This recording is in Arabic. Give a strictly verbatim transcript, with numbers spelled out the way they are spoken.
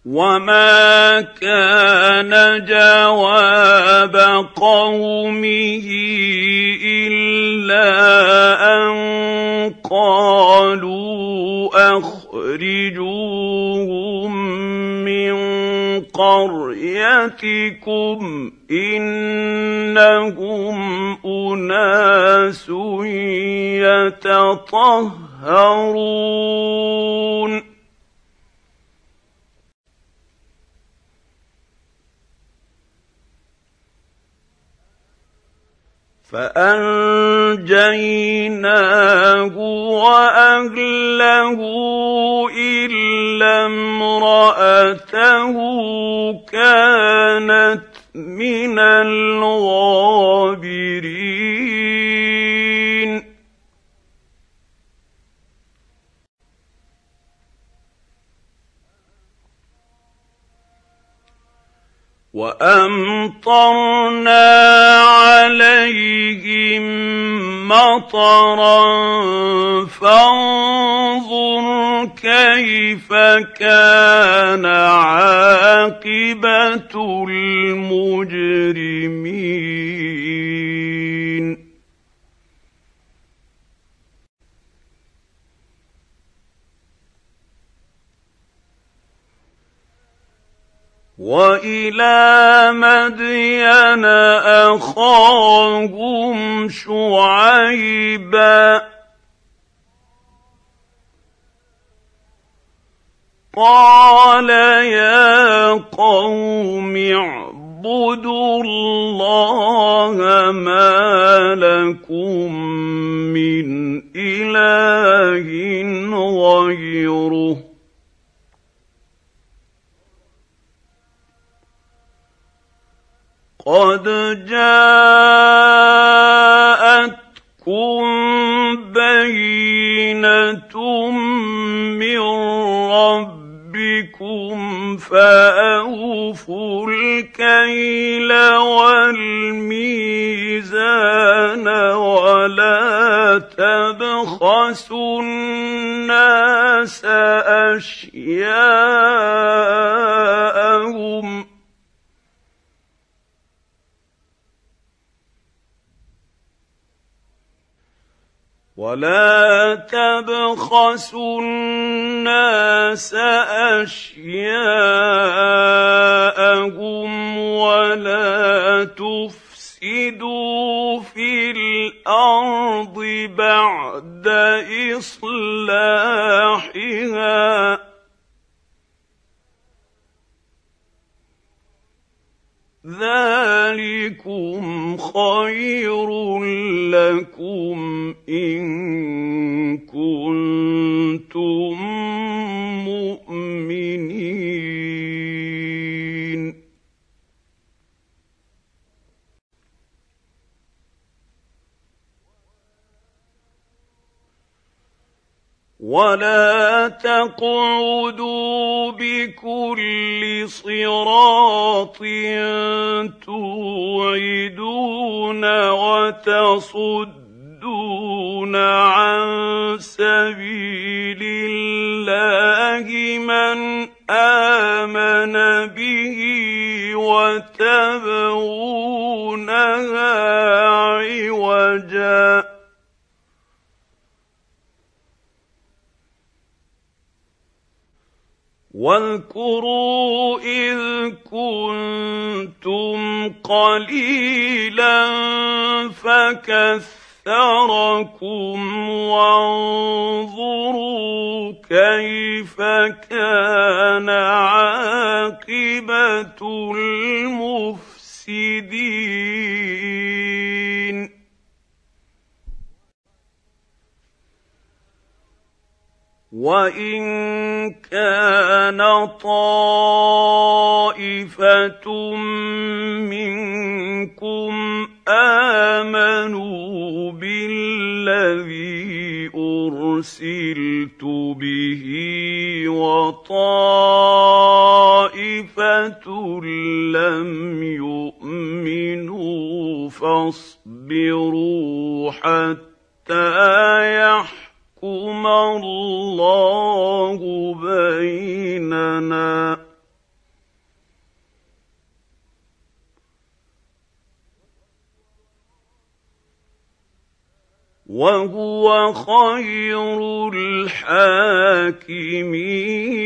وما كان جواب قومه إلا أن قالوا أخرجوهم من قريتكم إنهم أناس يتطهرون فأنجيناه وأهله إلا امرأته كانت من الغابرين وأمطرنا عليهم مطرا فانظر كيف كان عاقبة المجرمين وإلى مدين أخاهم شعيبا قال يا قوم اعبدوا الله ما لكم من إله غيره قد جاءتكم بينة من ربكم فأوفوا الكيل والميزان ولا تبخسوا الناس أشياءهم ولا تبخسوا الناس أشياءهم ولا تفسدوا في الأرض بعد إصلاحها ذلكم خير لكم إن كنتم مؤمنين ولا تقعدوا بكل صراط توعدون وتصدون عن سبيل الله من آمن به وتبغونها عوجا واذكروا إذ كنتم قليلا فكثركم وانظروا كيف كان عاقبة المفسدين وإن كان طائفة منكم آمنوا بالذي أرسلت به وطائفة لم يؤمنوا فاصبروا حتى يحكموا يحكم الله بيننا وهو خير الحاكمين.